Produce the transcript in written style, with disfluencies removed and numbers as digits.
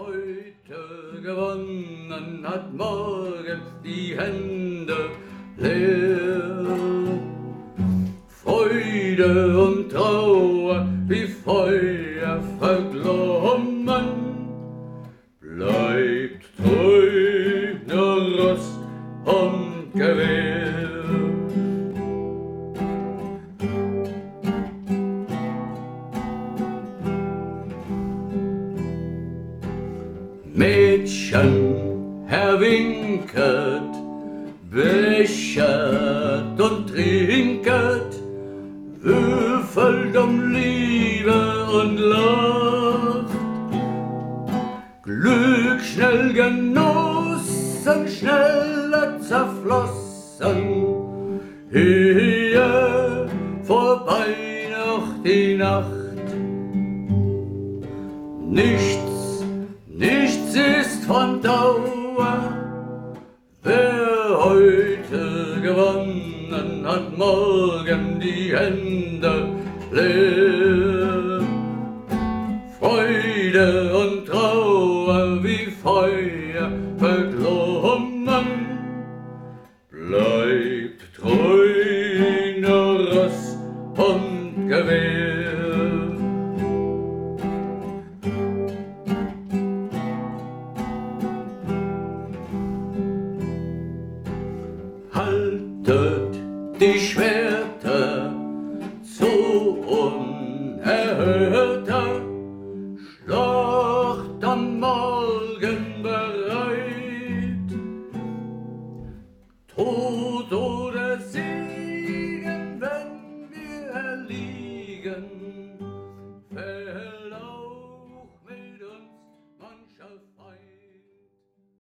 heute gewonnen, hat morgen die Hände leer. Freude und Trauer wie Feuer verglommen, bleibt treu nur Rost und Gewehr. Mädchen, Herr winket, bechert und trinket, würfelt um Liebe und lacht. Glück schnell genossen, schneller zerflossen, hier vorbei noch die Nacht. Nichts ist von Dauer, wer heute gewonnen, hat morgen die Hände leer. Freude und Trauer wie Feuer